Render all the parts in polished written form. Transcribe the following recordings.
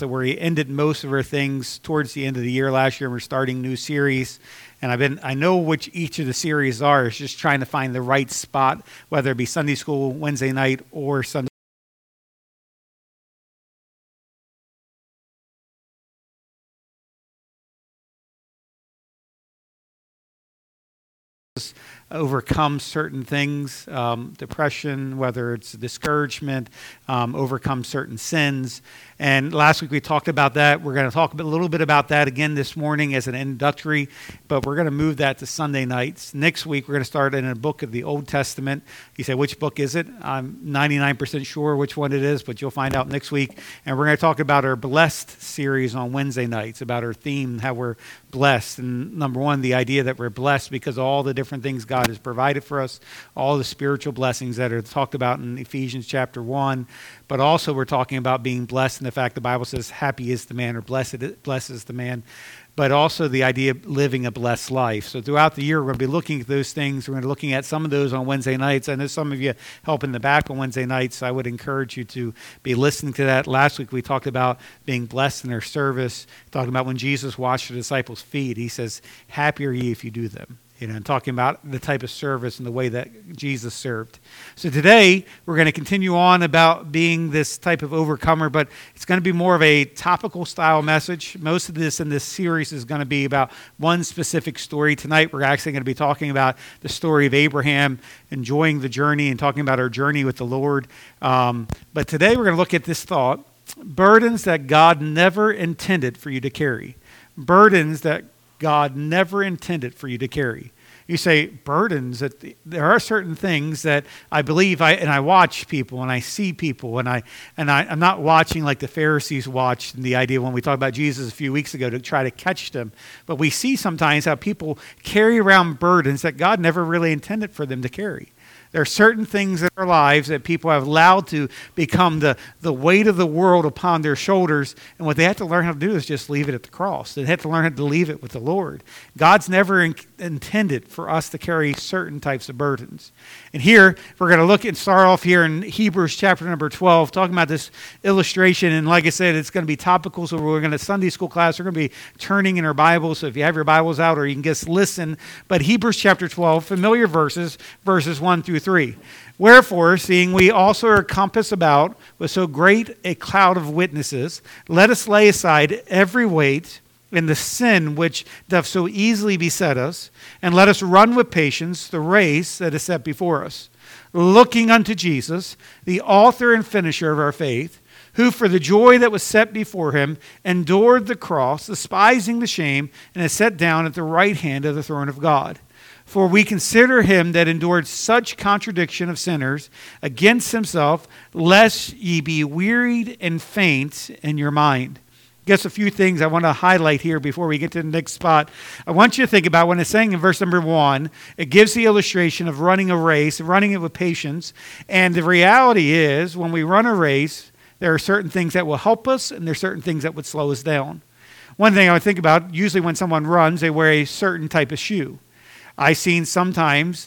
where we ended most of our things towards the end of the year last year. We're starting a new series, and I know which each of the series are. It's just trying to find the right spot, whether it be Sunday school, Wednesday night, or Sunday. Overcome certain things, depression, whether it's discouragement, overcome certain sins. And last week we talked about that. We're going to talk a little bit about that again this morning as an introductory, but we're going to move that to Sunday nights. Next week we're going to start in a book of the Old Testament. You say, which book is it? I'm 99% sure which one it is, but you'll find out next week. And we're going to talk about our Blessed series on Wednesday nights, about our theme, how we're blessed. And number one, the idea that we're blessed because of all the different things God has provided for us, all the spiritual blessings that are talked about in Ephesians chapter 1. But also we're talking about being blessed in the fact the Bible says happy is the man, or blessed is the man. But also the idea of living a blessed life. So throughout the year, we're going to be looking at those things. We're going to be looking at some of those on Wednesday nights. I know some of you help in the back on Wednesday nights. I would encourage you to be listening to that. Last week, we talked about being blessed in their service, talking about when Jesus washed the disciples' feet. He says, happy are ye if you do them. And talking about the type of service and the way that Jesus served. So today, we're going to continue on about being this type of overcomer, but it's going to be more of a topical style message. Most of this in this series is going to be about one specific story. Tonight, we're actually going to be talking about the story of Abraham, enjoying the journey and talking about our journey with the Lord. But today, we're going to look at this thought, burdens that God never intended for you to carry. Burdens that God never intended for you to carry. You say, burdens, that there are certain things that I believe, I watch people and I see people, and I'm not watching like the Pharisees watched in the idea when we talked about Jesus a few weeks ago to try to catch them. But we see sometimes how people carry around burdens that God never really intended for them to carry. There are certain things in our lives that people have allowed to become the weight of the world upon their shoulders. And what they have to learn how to do is just leave it at the cross. They have to learn how to leave it with the Lord. God's never intended for us to carry certain types of burdens. And here, we're going to look and start off here in Hebrews chapter number 12, talking about this illustration. And like I said, it's going to be topical. So we're going to Sunday school class. We're going to be turning in our Bibles. So if you have your Bibles out, or you can just listen. But Hebrews chapter 12, familiar verses 1 through 3. Wherefore, seeing we also are compassed about with so great a cloud of witnesses, let us lay aside every weight and the sin which doth so easily beset us, and let us run with patience the race that is set before us, looking unto Jesus, the author and finisher of our faith, who for the joy that was set before him endured the cross, despising the shame, and is set down at the right hand of the throne of God. For we consider him that endured such contradiction of sinners against himself, lest ye be wearied and faint in your mind. Just a few things I want to highlight here before we get to the next spot. I want you to think about when it's saying in verse number 1, it gives the illustration of running a race, running it with patience. And the reality is, when we run a race, there are certain things that will help us, and there are certain things that would slow us down. One thing I would think about, usually when someone runs, they wear a certain type of shoe. I've seen sometimes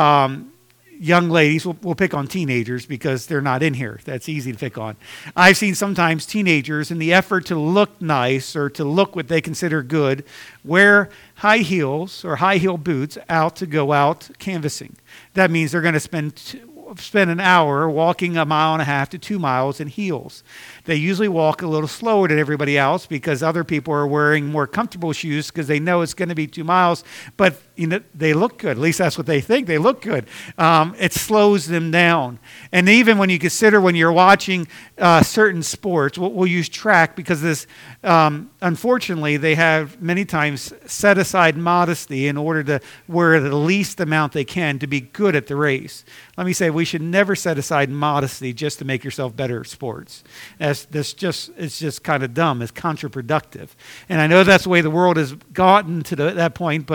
young ladies, we'll pick on teenagers because they're not in here. That's easy to pick on. I've seen sometimes teenagers, in the effort to look nice or to look what they consider good, wear high heels or high heel boots out to go out canvassing. That means they're going to spend an hour walking 1.5 miles to 2 miles in heels. They usually walk a little slower than everybody else because other people are wearing more comfortable shoes because they know it's going to be 2 miles, but they look good. At least that's what they think. They look good. It slows them down. And even when you consider when you're watching certain sports, we'll use track because this, unfortunately, they have many times set aside modesty in order to wear the least amount they can to be good at the race. Let me say, we should never set aside modesty just to make yourself better at sports. It's just kind of dumb. It's counterproductive. And I know that's the way the world has gotten to that point, but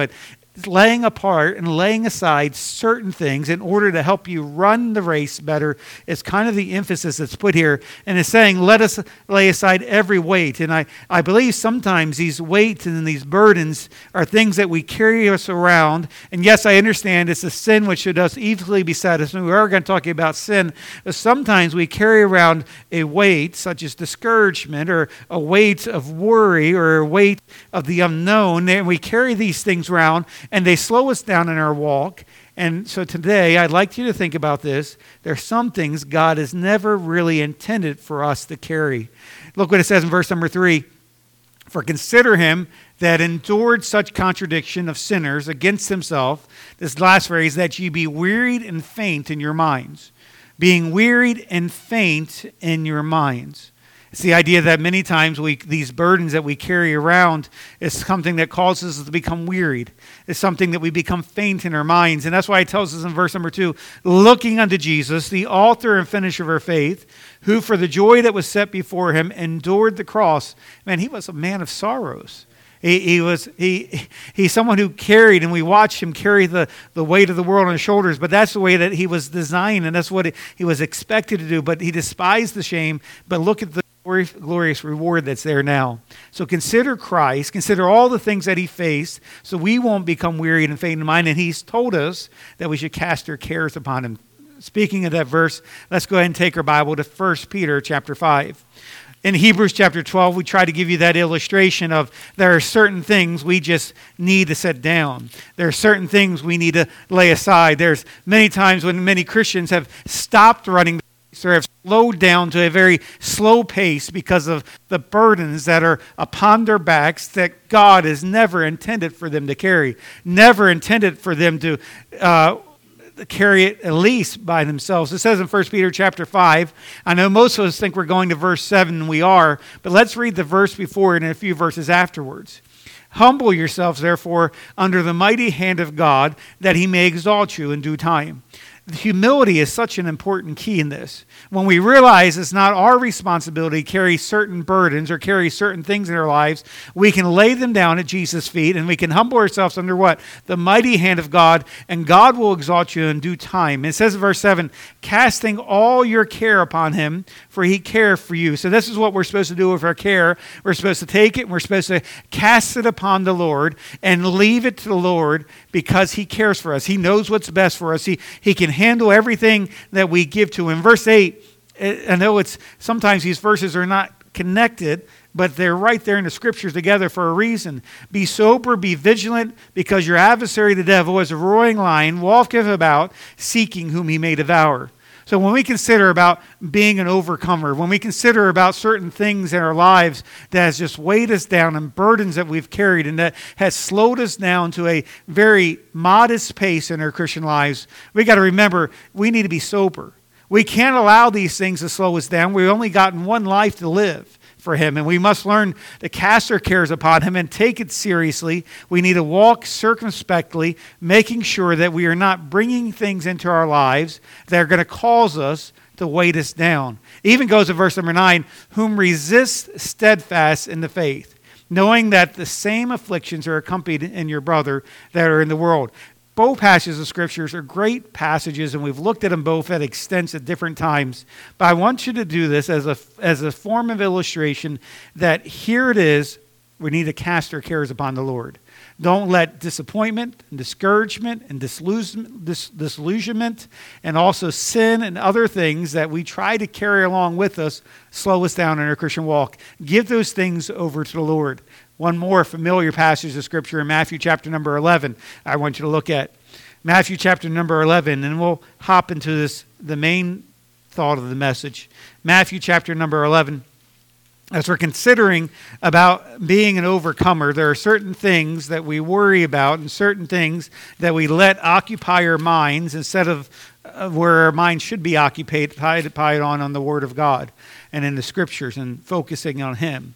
laying apart and laying aside certain things in order to help you run the race better is kind of the emphasis that's put here. And it's saying, let us lay aside every weight. And I believe sometimes these weights and these burdens are things that we carry us around. And yes, I understand it's a sin which should us easily be satisfied. We are going to talk about sin. But sometimes we carry around a weight such as discouragement, or a weight of worry, or a weight of the unknown. And we carry these things around, and they slow us down in our walk. And so today, I'd like you to think about this. There are some things God has never really intended for us to carry. Look what it says in verse number 3. For consider him that endured such contradiction of sinners against himself. This last phrase, that ye be wearied and faint in your minds. Being wearied and faint in your minds. It's the idea that many times these burdens that we carry around is something that causes us to become wearied. It's something that we become faint in our minds. And that's why it tells us in verse number 2, looking unto Jesus, the author and finisher of our faith, who for the joy that was set before him endured the cross. Man, he was a man of sorrows. He's someone who carried, and we watched him carry the weight of the world on his shoulders, but that's the way that he was designed, and that's what he was expected to do. But he despised the shame. But look at the glorious reward that's there now. So consider Christ, consider all the things that he faced, so we won't become wearied and faint in mind. And he's told us that we should cast our cares upon him. Speaking of that verse, let's go ahead and take our Bible to 1 Peter chapter 5. In Hebrews chapter 12, we try to give you that illustration of there are certain things we just need to set down. There are certain things we need to lay aside. There's many times when many Christians have stopped running the race or have slowed down to a very slow pace because of the burdens that are upon their backs that God has never intended for them to carry, never intended for them to carry it at least by themselves. It says in 1 Peter chapter 5, I know most of us think we're going to verse 7, and we are, but let's read the verse before it and a few verses afterwards. Humble yourselves, therefore, under the mighty hand of God, that he may exalt you in due time. Humility is such an important key in this. When we realize it's not our responsibility to carry certain burdens or carry certain things in our lives, we can lay them down at Jesus' feet, and we can humble ourselves under what? The mighty hand of God, and God will exalt you in due time. It says in verse 7, casting all your care upon him, for he cares for you. So this is what we're supposed to do with our care. We're supposed to take it, and we're supposed to cast it upon the Lord and leave it to the Lord, because he cares for us. He knows what's best for us. He can handle everything that we give to him. Verse 8, I know it's sometimes these verses are not connected, but they're right there in the scriptures together for a reason. Be sober, be vigilant, because your adversary the devil, as a roaring lion, walketh about, seeking whom he may devour. So when we consider about being an overcomer, when we consider about certain things in our lives that has just weighed us down, and burdens that we've carried and that has slowed us down to a very modest pace in our Christian lives, we got to remember we need to be sober. We can't allow these things to slow us down. We've only gotten one life to live for him, and we must learn to cast our cares upon him and take it seriously. We need to walk circumspectly, making sure that we are not bringing things into our lives that are going to cause us to weight us down. It even goes to verse number 9, whom resist steadfast in the faith, knowing that the same afflictions are accompanied in your brother that are in the world. Both passages of scriptures are great passages, and we've looked at them both at extent at different times. But I want you to do this as a form of illustration that here it is, we need to cast our cares upon the Lord. Don't let disappointment and discouragement and disillusionment and also sin and other things that we try to carry along with us slow us down in our Christian walk. Give those things over to the Lord. One more familiar passage of Scripture in Matthew chapter number 11 I want you to look at. Matthew chapter number 11, and we'll hop into the main thought of the message. Matthew chapter number 11. As we're considering about being an overcomer, there are certain things that we worry about and certain things that we let occupy our minds instead of where our minds should be occupied on the Word of God and in the Scriptures and focusing on Him.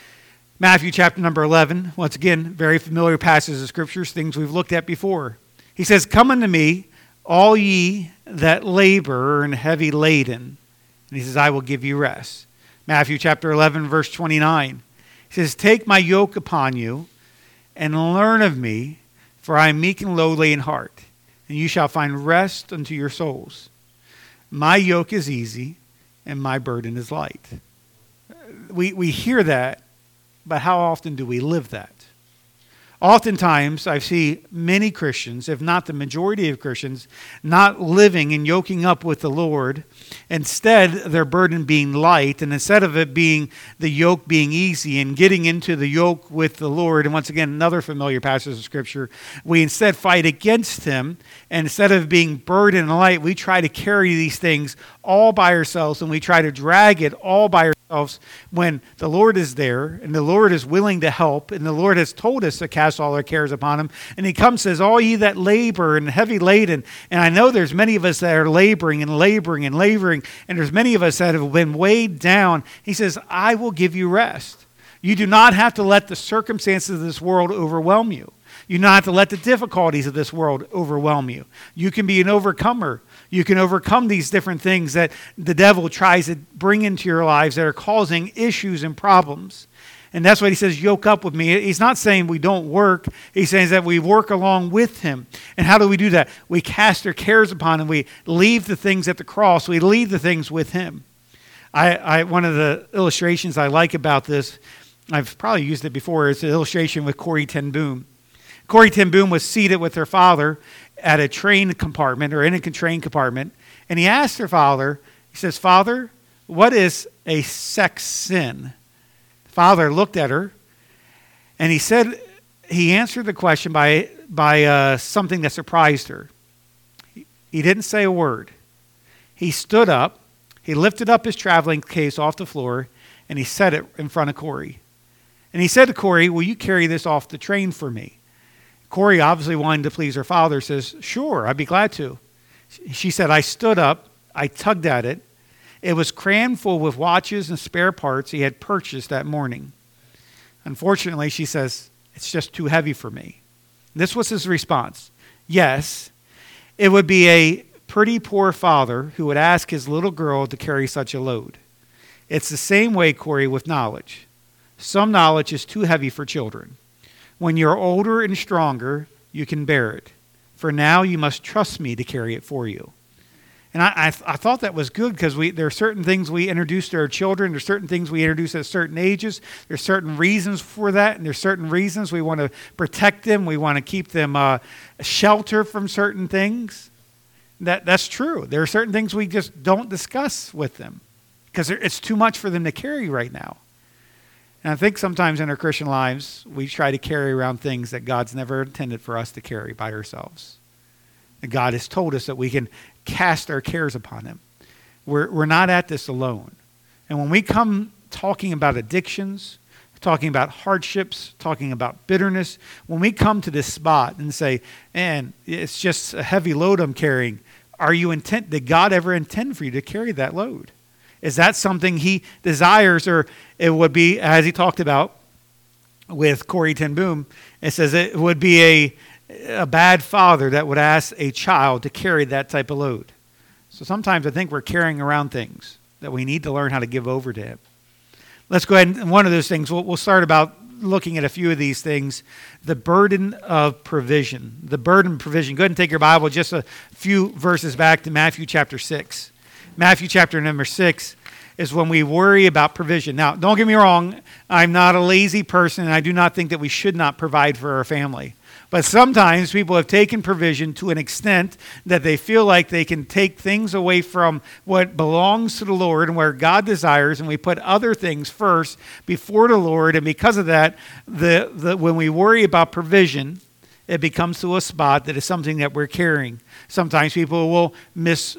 Matthew chapter number 11, once again, very familiar passages of Scriptures, things we've looked at before. He says, come unto me, all ye that labor and heavy laden. And he says, I will give you rest. Matthew chapter 11, verse 29. He says, take my yoke upon you and learn of me, For I am meek and lowly in heart, and you shall find rest unto your souls. My yoke is easy, and my burden is light. We hear that, but how often do we live that? Oftentimes, I see many Christians, if not the majority of Christians, not living and yoking up with the Lord. Instead, their burden being light, and instead of it being the yoke being easy and getting into the yoke with the Lord, and once again, another familiar passage of Scripture, we instead fight against Him, and instead of being burdened and light, we try to carry these things all by ourselves, and we try to drag it all by ourselves when the Lord is there, and the Lord is willing to help, and the Lord has told us to cast all our cares upon Him. And He comes and says, all ye that labor and heavy laden, and I know there's many of us that are laboring and laboring and laboring, and there's many of us that have been weighed down. He says, I will give you rest. You do not have to let the circumstances of this world overwhelm you. You do not have to let the difficulties of this world overwhelm you. You can be an overcomer. You can overcome these different things that the devil tries to bring into your lives that are causing issues and problems. And that's what he says, yoke up with me. He's not saying we don't work. He's saying that we work along with him. And how do we do that? We cast our cares upon him. We leave the things at the cross. We leave the things with him. One of the illustrations I like about this, I've probably used it before, is an illustration with Corrie ten Boom. Corrie ten Boom was seated with her father at a train compartment or in a train compartment. And he asked her father, he says, Father, what is a sex sin? The father looked at her and he said, he answered the question by something that surprised her. He didn't say a word. He stood up, he lifted up his traveling case off the floor, and he set it in front of Corrie. And he said to Corrie, will you carry this off the train for me? Corrie, obviously wanting to please her father, says, sure, I'd be glad to. She said, I stood up, I tugged at it. It was crammed full with watches and spare parts he had purchased that morning. Unfortunately, she says, it's just too heavy for me. This was his response. Yes, it would be a pretty poor father who would ask his little girl to carry such a load. It's the same way, Corrie, with knowledge. Some knowledge is too heavy for children. When you're older and stronger, you can bear it. For now, you must trust me to carry it for you. And I thought that was good because there are certain things we introduce to our children. There's certain things we introduce at certain ages. There's certain reasons for that. And there's certain reasons we want to protect them. We want to keep them shelter from certain things. That's true. There are certain things we just don't discuss with them because it's too much for them to carry right now. And I think sometimes in our Christian lives, we try to carry around things that God's never intended for us to carry by ourselves. And God has told us that we can cast our cares upon him. We're not at this alone. And when we come talking about addictions, talking about hardships, talking about bitterness, when we come to this spot and say, man, it's just a heavy load I'm carrying, did God ever intend for you to carry that load? Is that something he desires? Or it would be, as he talked about with Corrie ten Boom, it says it would be a bad father that would ask a child to carry that type of load. So sometimes I think we're carrying around things that we need to learn how to give over to him. Let's go ahead and one of those things, we'll start about looking at a few of these things. The burden of provision. The burden of provision. Go ahead and take your Bible just a few verses back to Matthew chapter 6. Matthew chapter number 6 is when we worry about provision. Now, don't get me wrong. I'm not a lazy person, and I do not think that we should not provide for our family. But sometimes people have taken provision to an extent that they feel like they can take things away from what belongs to the Lord and where God desires, and we put other things first before the Lord. And because of that, when we worry about provision, it becomes to a spot that is something that we're carrying. Sometimes people will miss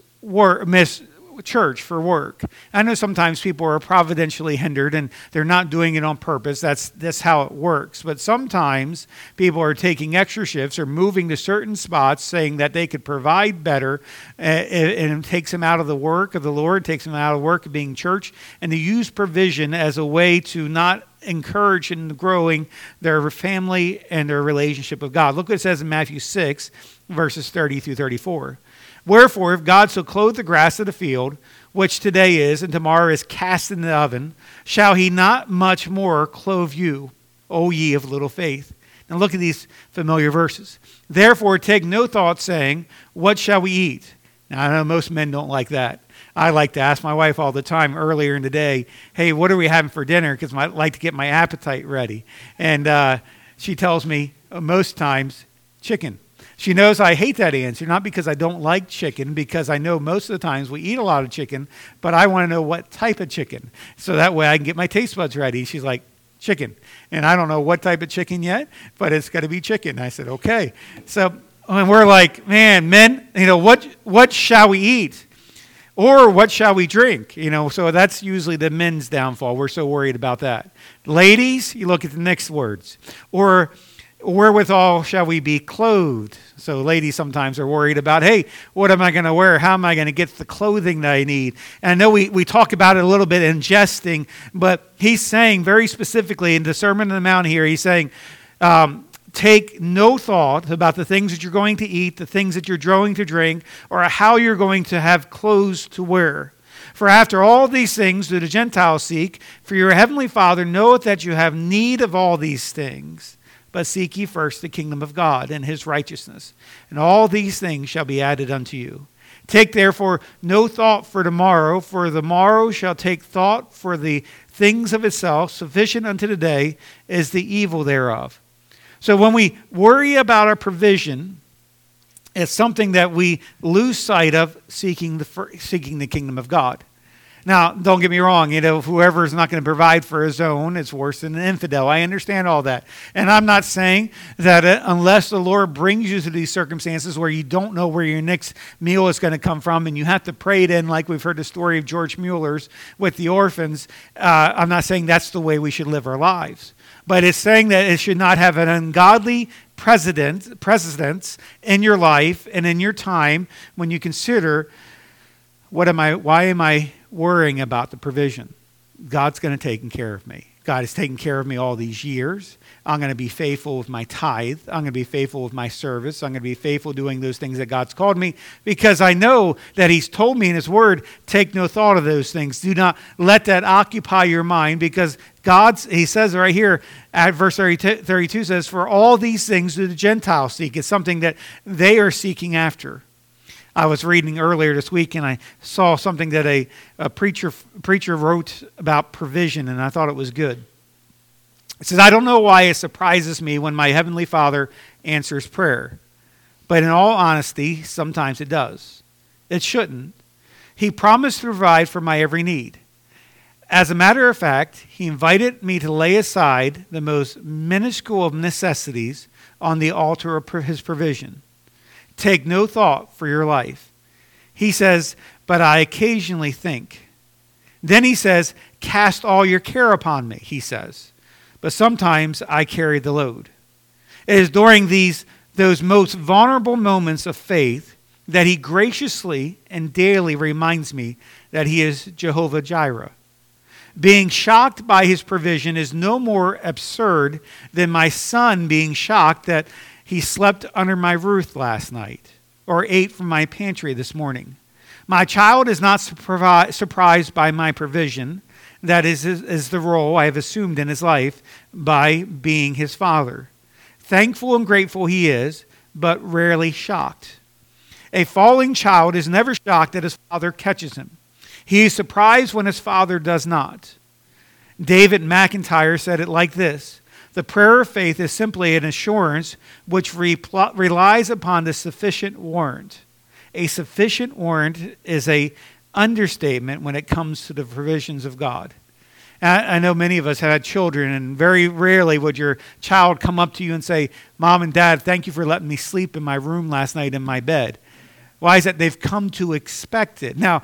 church for work. I know sometimes people are providentially hindered and they're not doing it on purpose. That's how it works. But sometimes people are taking extra shifts or moving to certain spots saying that they could provide better, and it takes them out of the work of the Lord, takes them out of work of being church, and to use provision as a way to not encourage and growing their family and their relationship with God. Look what it says in Matthew 6, verses 30 through 34. Wherefore, if God so clothe the grass of the field, which today is and tomorrow is cast in the oven, shall he not much more clothe you, O ye of little faith? And look at these familiar verses. Therefore, take no thought saying, what shall we eat? Now, I know most men don't like that. I like to ask my wife all the time earlier in the day, hey, what are we having for dinner? Because I like to get my appetite ready. And she tells me most times, chicken. She knows I hate that answer, not because I don't like chicken, because I know most of the times we eat a lot of chicken, but I want to know what type of chicken. So that way I can get my taste buds ready. She's like, chicken. And I don't know what type of chicken yet, but it's got to be chicken. I said, okay. So when we're like, man, men, what shall we eat? Or what shall we drink? So that's usually the men's downfall. We're so worried about that. Ladies, you look at the next words. Or wherewithal shall we be clothed? So ladies sometimes are worried about, hey, what am I going to wear? How am I going to get the clothing that I need? And I know we talk about it a little bit in jesting, but he's saying very specifically in the Sermon on the Mount here, he's saying, take no thought about the things that you're going to eat, the things that you're going to drink, or how you're going to have clothes to wear. For after all these things do the Gentiles seek, for your heavenly Father knoweth that you have need of all these things. But seek ye first the kingdom of God and his righteousness, and all these things shall be added unto you. Take therefore no thought for tomorrow, for the morrow shall take thought for the things of itself. Sufficient unto the day is the evil thereof. So when we worry about our provision, it's something that we lose sight of seeking the kingdom of God. Now, don't get me wrong, whoever's not going to provide for his own, it's worse than an infidel. I understand all that. And I'm not saying that unless the Lord brings you to these circumstances where you don't know where your next meal is going to come from and you have to pray it in, like we've heard the story of George Mueller's with the orphans, I'm not saying that's the way we should live our lives. But it's saying that it should not have an ungodly precedence in your life and in your time when you consider, why am I worrying about the provision? God's going to take care of me. God has taken care of me all these years. I'm going to be faithful with my tithe. I'm going to be faithful with my service. I'm going to be faithful doing those things that God's called me because I know that he's told me in his word, take no thought of those things. Do not let that occupy your mind because he says right here at verse 32 says, for all these things do the Gentiles seek. It's something that they are seeking after. I was reading earlier this week and I saw something that a preacher wrote about provision, and I thought it was good. It says, I don't know why it surprises me when my Heavenly Father answers prayer, but in all honesty, sometimes it does. It shouldn't. He promised to provide for my every need. As a matter of fact, he invited me to lay aside the most minuscule of necessities on the altar of his provision. Take no thought for your life. He says, but I occasionally think. Then he says, cast all your care upon me, he says. But sometimes I carry the load. It is during those most vulnerable moments of faith that he graciously and daily reminds me that he is Jehovah Jireh. Being shocked by his provision is no more absurd than my son being shocked that he slept under my roof last night or ate from my pantry this morning. My child is not surprised by my provision. That is the role I have assumed in his life by being his father. Thankful and grateful he is, but rarely shocked. A falling child is never shocked that his father catches him. He is surprised when his father does not. David McIntyre said it like this: the prayer of faith is simply an assurance which relies upon the sufficient warrant. A sufficient warrant is an understatement when it comes to the provisions of God. I know many of us have had children, and very rarely would your child come up to you and say, Mom and Dad, thank you for letting me sleep in my room last night in my bed. Why is that? They've come to expect it. Now,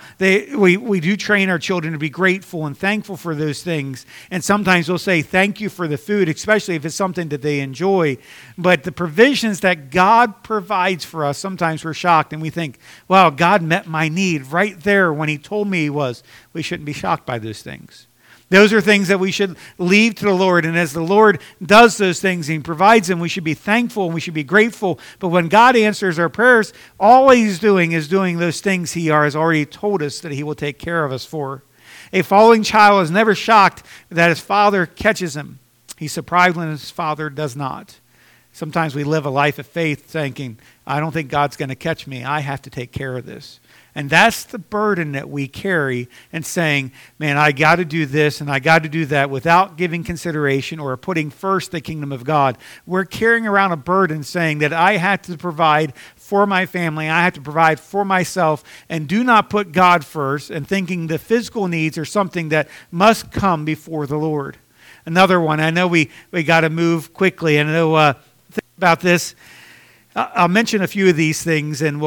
we do train our children to be grateful and thankful for those things. And sometimes we'll say thank you for the food, especially if it's something that they enjoy. But the provisions that God provides for us, sometimes we're shocked and we think, wow, God met my need right there when he told me he was. We shouldn't be shocked by those things. Those are things that we should leave to the Lord. And as the Lord does those things and he provides them, we should be thankful and we should be grateful. But when God answers our prayers, all he's doing is doing those things he has already told us that he will take care of us for. A falling child is never shocked that his father catches him. He's surprised when his father does not. Sometimes we live a life of faith thinking, I don't think God's going to catch me. I have to take care of this. And that's the burden that we carry and saying, man, I got to do this and I got to do that without giving consideration or putting first the kingdom of God. We're carrying around a burden saying that I have to provide for my family. I have to provide for myself and do not put God first and thinking the physical needs are something that must come before the Lord. Another one, I know we got to move quickly. And I know think about this. I'll mention a few of these things, and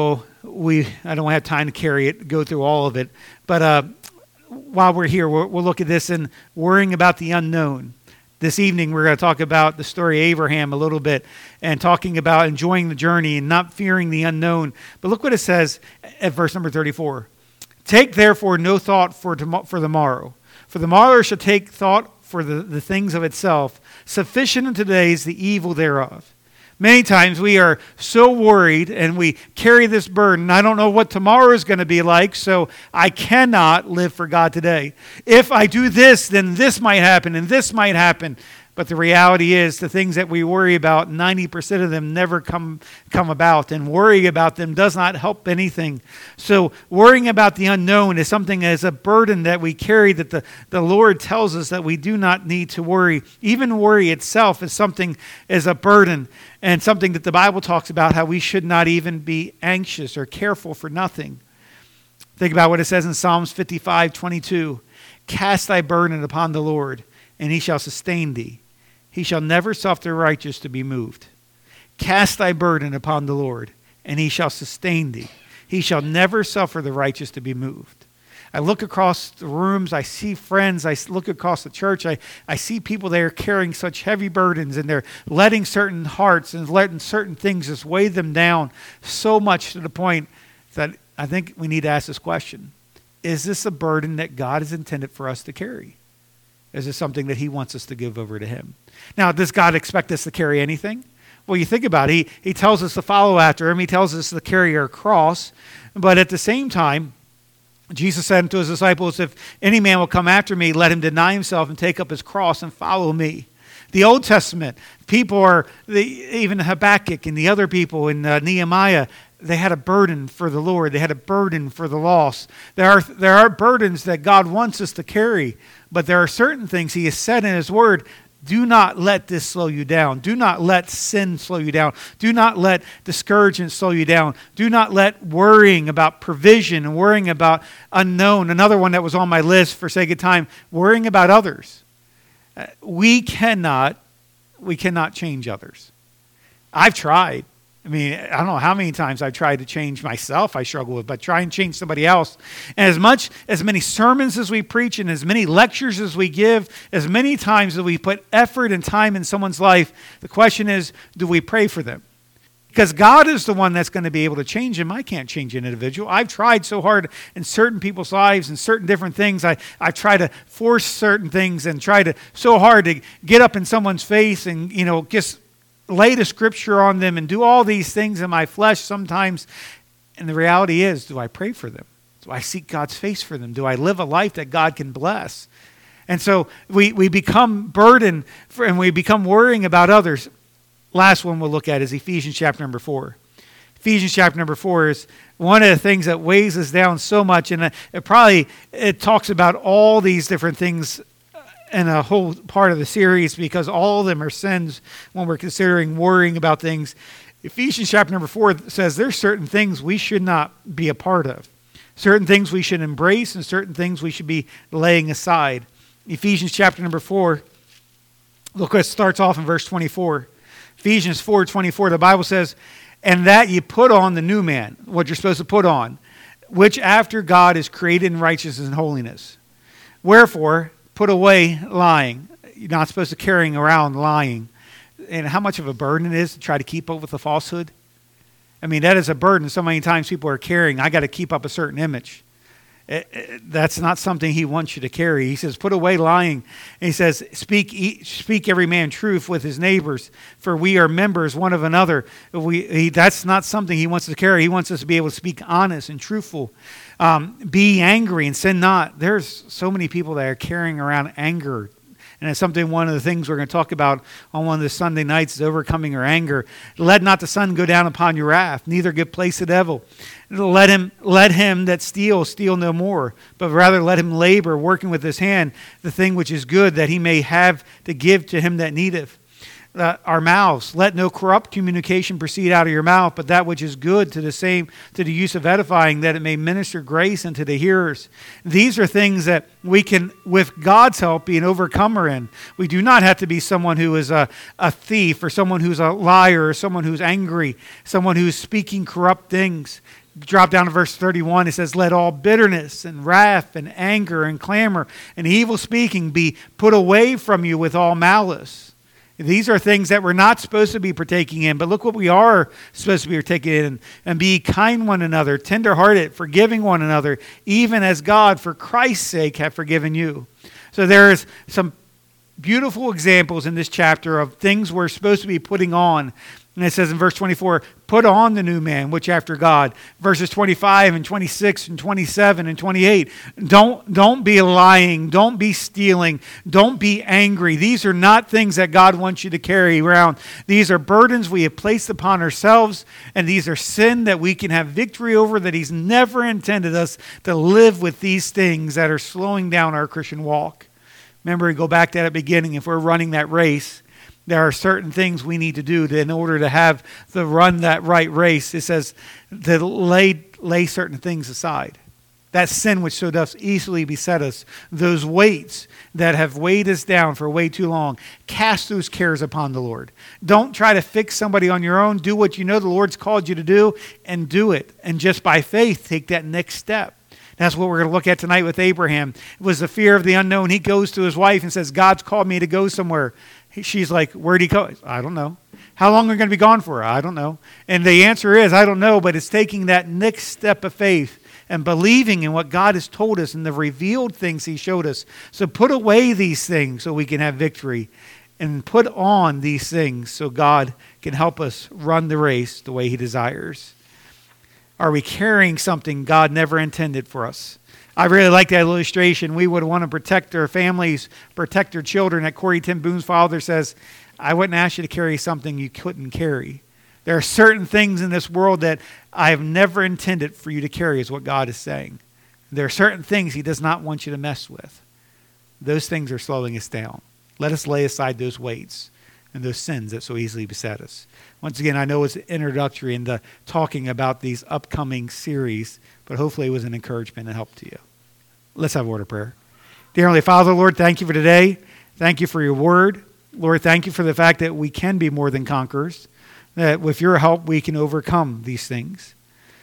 I don't have time to go through all of it. But while we're here, we'll look at this and worrying about the unknown. This evening, we're going to talk about the story of Abraham a little bit and talking about enjoying the journey and not fearing the unknown. But look what it says at verse number 34. Take therefore no thought for the morrow. For the morrow shall take thought for the things of itself. Sufficient unto today is the evil thereof. Many times we are so worried and we carry this burden. I don't know what tomorrow is going to be like, so I cannot live for God today. If I do this, then this might happen and this might happen. But the reality is the things that we worry about, 90% of them never come about. And worrying about them does not help anything. So worrying about the unknown is something as a burden that we carry that the Lord tells us that we do not need to worry. Even worry itself is something as a burden and something that the Bible talks about how we should not even be anxious or careful for nothing. Think about what it says in Psalms 55:22. Cast thy burden upon the Lord, and he shall sustain thee. He shall never suffer the righteous to be moved. Cast thy burden upon the Lord, and he shall sustain thee. He shall never suffer the righteous to be moved. I look across the rooms, I see friends, I look across the church, I see people there carrying such heavy burdens, and they're letting certain hearts and letting certain things just weigh them down so much to the point that I think we need to ask this question. Is this a burden that God has intended for us to carry? Is this something that he wants us to give over to him? Now, does God expect us to carry anything? Well, you think about it. He tells us to follow after him. He tells us to carry our cross. But at the same time, Jesus said unto his disciples, if any man will come after me, let him deny himself and take up his cross and follow me. The Old Testament, even Habakkuk and the other people in Nehemiah, they had a burden for the Lord. They had a burden for the lost. There are burdens that God wants us to carry, but there are certain things he has said in his word. Do not let this slow you down. Do not let sin slow you down. Do not let discouragement slow you down. Do not let worrying about provision and worrying about unknown. Another one that was on my list for sake of time, worrying about others. We cannot change others. I've tried. I mean, I don't know how many times I've tried to change myself I struggle with, but try and change somebody else. And as many sermons as we preach and as many lectures as we give, as many times as we put effort and time in someone's life, the question is, do we pray for them? Because God is the one that's going to be able to change them. I can't change an individual. I've tried so hard in certain people's lives and certain different things. I try to force certain things and so hard to get up in someone's face and, just lay the scripture on them and do all these things in my flesh sometimes. And the reality is, do I pray for them? Do I seek God's face for them? Do I live a life that God can bless? And so we become burdened and we become worrying about others. Last one we'll look at is Ephesians chapter number 4. Ephesians chapter number 4 is one of the things that weighs us down so much. And it talks about all these different things in a whole part of the series because all of them are sins when we're considering worrying about things. Ephesians chapter number 4 says there's certain things we should not be a part of. Certain things we should embrace and certain things we should be laying aside. Ephesians chapter number 4, look what it starts off in verse 24. Ephesians 4:24, the Bible says, and that you put on the new man, what you're supposed to put on, which after God is created in righteousness and holiness. Wherefore, put away lying. You're not supposed to carrying around lying. And how much of a burden it is to try to keep up with the falsehood. I mean, that is a burden. So many times people are carrying, I got to keep up a certain image. That's not something he wants you to carry. He says, put away lying. And he says, speak every man truth with his neighbors, for we are members one of another. That's not something he wants us to carry. He wants us to be able to speak honest and truthful. Be angry and sin not. There's so many people that are carrying around anger And it's something, one of the things we're going to talk about on one of the Sunday nights is overcoming our anger. Let not the sun go down upon your wrath, neither give place to the devil. Let him that steal no more, but rather let him labor, working with his hand the thing which is good, that he may have to give to him that needeth. Our mouths, let no corrupt communication proceed out of your mouth, but that which is good to the use of edifying, that it may minister grace unto the hearers. These are things that we can, with God's help, be an overcomer in. We do not have to be someone who is a thief, or someone who's a liar, or someone who's angry, someone who's speaking corrupt things. Drop down to verse 31. It says, let all bitterness and wrath and anger and clamor and evil speaking be put away from you with all malice. These are things that we're not supposed to be partaking in, but look what we are supposed to be partaking in. And be kind one another, tenderhearted, forgiving one another, even as God, for Christ's sake, hath forgiven you. So there's some beautiful examples in this chapter of things we're supposed to be putting on. And it says in verse 24, put on the new man, which after God. Verses 25 and 26 and 27 and 28. Don't be lying. Don't be stealing. Don't be angry. These are not things that God wants you to carry around. These are burdens we have placed upon ourselves, and these are sin that we can have victory over, that He's never intended us to live with these things that are slowing down our Christian walk. Remember, we go back to that beginning. If we're running that race, there are certain things we need to do in order to run that right race. It says to lay certain things aside. That sin which so doth easily beset us, those weights that have weighed us down for way too long, cast those cares upon the Lord. Don't try to fix somebody on your own. Do what you know the Lord's called you to do, and do it. And just by faith, take that next step. That's what we're going to look at tonight with Abraham. It was the fear of the unknown. He goes to his wife and says, God's called me to go somewhere. She's like, where'd he go? I don't know. How long are we going to be gone for? I don't know. And the answer is, I don't know, but it's taking that next step of faith and believing in what God has told us and the revealed things He showed us. So put away these things so we can have victory, and put on these things so God can help us run the race the way He desires. Are we carrying something God never intended for us? I really like that illustration. We would want to protect our families, protect our children. At Corrie ten Boom's father says, I wouldn't ask you to carry something you couldn't carry. There are certain things in this world that I have never intended for you to carry, is what God is saying. There are certain things He does not want you to mess with. Those things are slowing us down. Let us lay aside those weights and those sins that so easily beset us. Once again, I know it's introductory in the talking about these upcoming series, but hopefully it was an encouragement and help to you. Let's have a word of prayer. Dear Heavenly Father, Lord, thank you for today. Thank you for your word. Lord, thank you for the fact that we can be more than conquerors, that with your help we can overcome these things.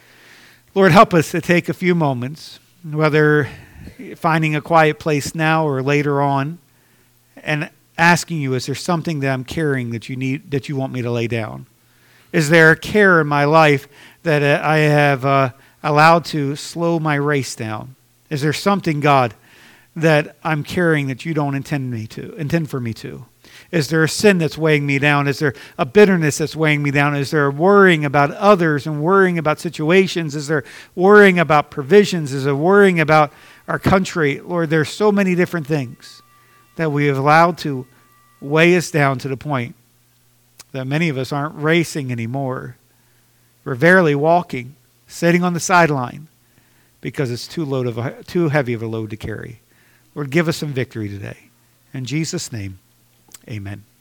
Lord, help us to take a few moments, whether finding a quiet place now or later on, and asking you, is there something that I'm carrying that you want me to lay down? Is there a care in my life that I have allowed to slow my race down? Is there something, God, that I'm carrying that you don't intend for me to? Is there a sin that's weighing me down? Is there a bitterness that's weighing me down? Is there worrying about others and worrying about situations? Is there worrying about provisions? Is there worrying about our country? Lord, there's so many different things that we have allowed to weigh us down to the point that many of us aren't racing anymore. We're barely walking, sitting on the sideline, because it's too heavy of a load to carry. Lord, give us some victory today. In Jesus' name, amen.